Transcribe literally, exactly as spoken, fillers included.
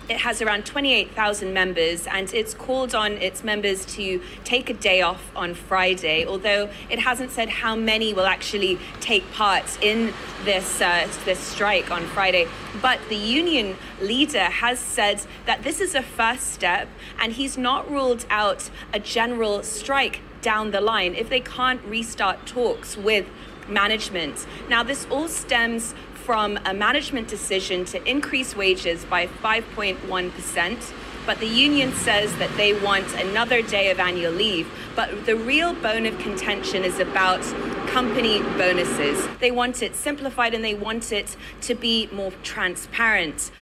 It has around twenty-eight thousand members, and it's called on its members to take a day off on Friday, although it hasn't said how many will actually take part in this uh, this strike on Friday. But the union leader has said that this is a first step, and he's not ruled out a general strike down the line if they can't restart talks with management. Now, this all stems from a management decision to increase wages by five point one percent. But the union says that they want another day of annual leave. But the real bone of contention is about company bonuses. They want it simplified and they want it to be more transparent.